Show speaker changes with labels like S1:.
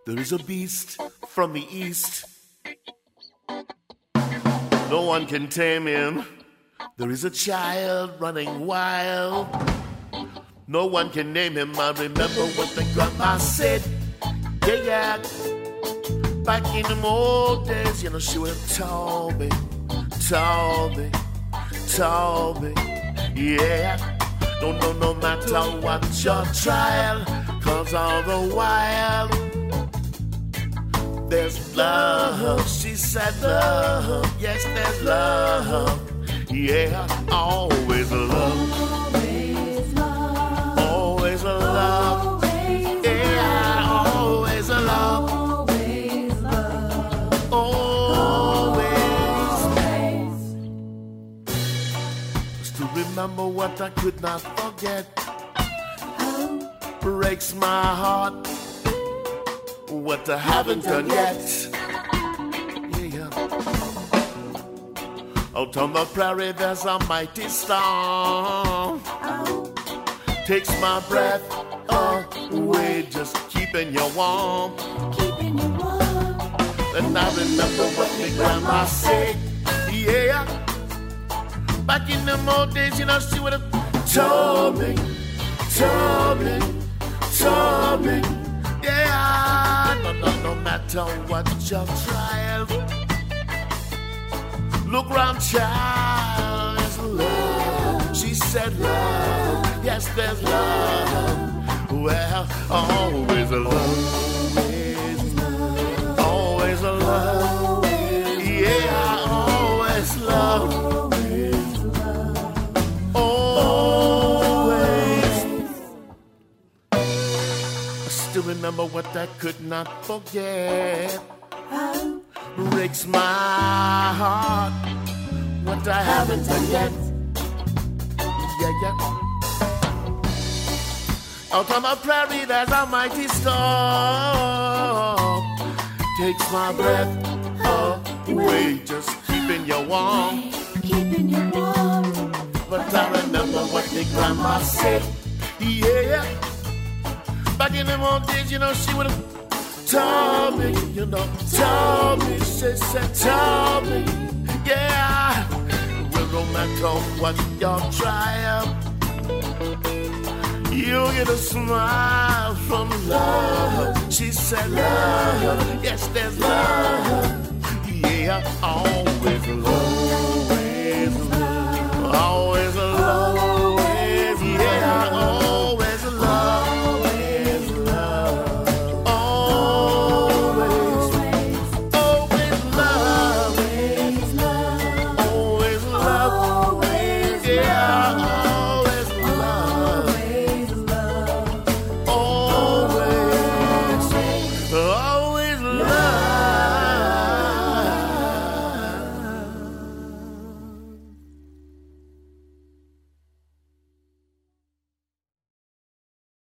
S1: There is a beast from the east. No one can tame him. There is a child running wild. No one can name him. I remember what the grandma said. Yeah. Back in the old days, you know, she would have told me. Yeah. No matter what your trial, 'cause all the while there's love. She said love. Yes, there's love. Yeah, always love. Always love. Yeah, always love. Remember what I could not forget. Breaks my heart. What I haven't done yet. Yeah. Out on the prairie there's a mighty storm. Takes my breath away, just keeping you warm. And I remember what my grandma said. Yeah. Back in the old days, you know, she would have told me. Yeah, no matter what your trial. Look round, child, there's love. She said love. Yes, there's love. Well, always a love. Always a love. Yeah, always love. Remember what I could not forget. Breaks my heart. What I haven't done yet. Yeah. Out on the prairie there's a mighty storm. Takes my breath away, just keeping you warm. But I remember what the grandma said. Yeah. Back in the old days, you know, she would have told me, she said, told me, yeah. Well, no matter what your trial, you'll get a smile from love. She said love, yes, there's love, yeah, always.